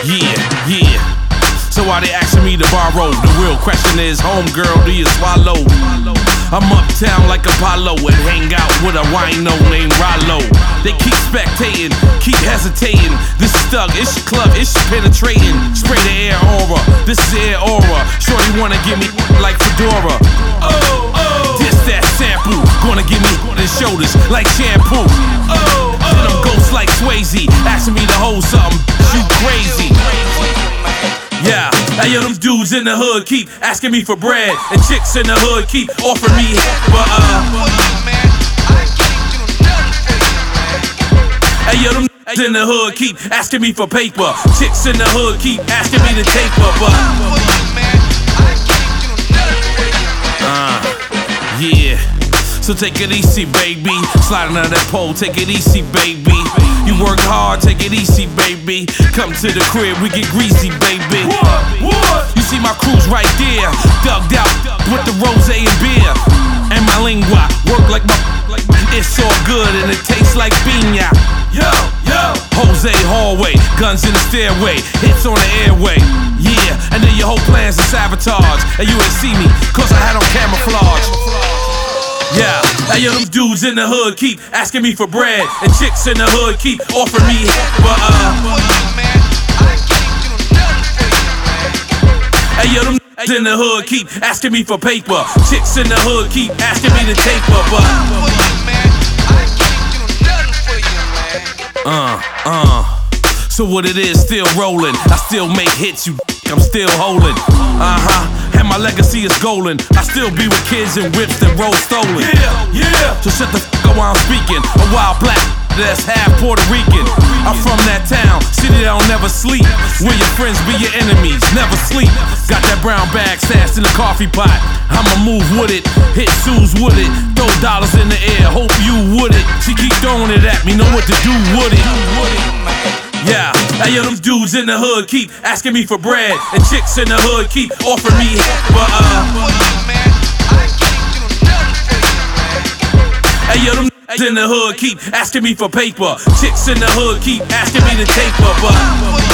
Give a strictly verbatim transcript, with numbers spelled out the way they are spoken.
Yeah, yeah. So why they asking me to borrow? The real question is, homegirl, do you swallow? I'm uptown like Apollo and hang out with a wino named Rollo. They keep spectating, keep hesitating. This is Thug, it's your club, it's your penetrating. Spray the air aura, this is air aura. Shorty wanna give me like Fedora. Oh, oh. This that sample, gonna give me the shoulders like shampoo. Oh, oh. Then I'm ghost like Swayze, asking me to hold something, you crazy. Yeah, hey, yo, them dudes in the hood keep asking me for bread, and chicks in the hood keep offering me, but uh. Hey, yo, them in the hood keep asking me for paper, chicks in the hood keep asking me to taper, but uh, yeah. So take it easy, baby. Sliding out that pole, take it easy, baby. You work hard, take it easy, baby. Come to the crib, we get greasy, baby. What? What? You see my crew's right there, dugged out with the rose and beer. And my lingua work like my, like my it's all good and it tastes like piña. Yo, yo. Jose hallway, guns in the stairway, hits on the airway. Yeah, and then your whole plan's a sabotage, and you ain't see me, cause I had on camouflage. Yeah, hey, yo, them dudes in the hood keep asking me for bread, and chicks in the hood keep offering me, but uh. Hey, yo, them in the hood keep asking me for paper, chicks in the hood keep asking me to taper, but uh, uh. So what it is, still rolling. I still make hits, you I'm still holding. Uh-huh, and my legacy is golden. I still be with kids and whips that roll stolen. Yeah, yeah. So shut the f*** up while I'm speaking. A wild black that's half Puerto Rican. I'm from that town, city that don't never sleep. Where your friends be your enemies, never sleep. Got that brown bag stashed in the coffee pot. I'ma move with it, hit Sue's with it. Throw dollars in the air, hope you would it. She keep throwing it at me, know what to do with it. Yeah, hey, yo, them dudes in the hood keep asking me for bread, and chicks in the hood keep offering me, but uh. Hey, yo, them in the hood keep asking me for paper, chicks in the hood keep asking me to taper, but